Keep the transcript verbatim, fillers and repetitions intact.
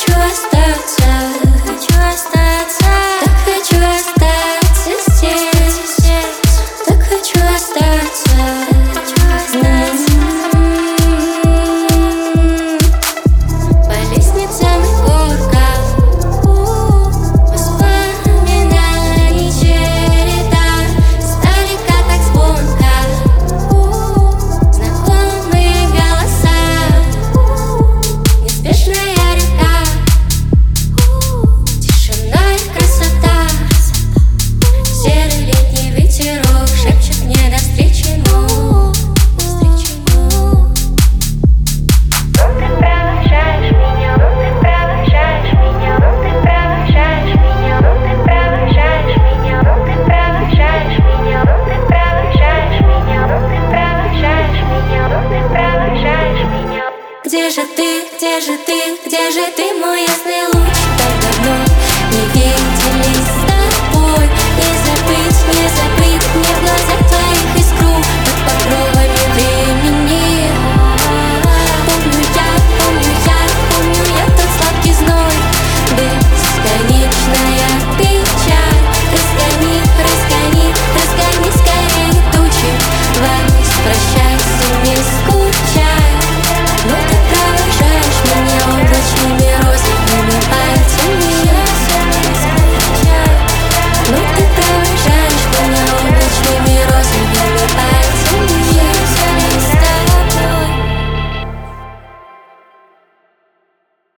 хочу остаться, хочу остаться, так хочу остаться здесь, так хочу остаться, хочу остаться. По лестницам и горкам воспоминаний череда, издалека так звонко знакомые голоса. Неспешная река, тишина и красота. Серый летний ветерок шепчет мне до встречи, ну, до встречи, ну. Ну ты провожаешь меня, ну ты провожаешь меня, ну ты провожаешь меня, ну ты провожаешь меня, ну ты провожаешь меня, ну ты провожаешь меня, ну ты провожаешь меня, ну ты провожаешь меня. Где же ты, где же ты, где же ты, мой ясный луч?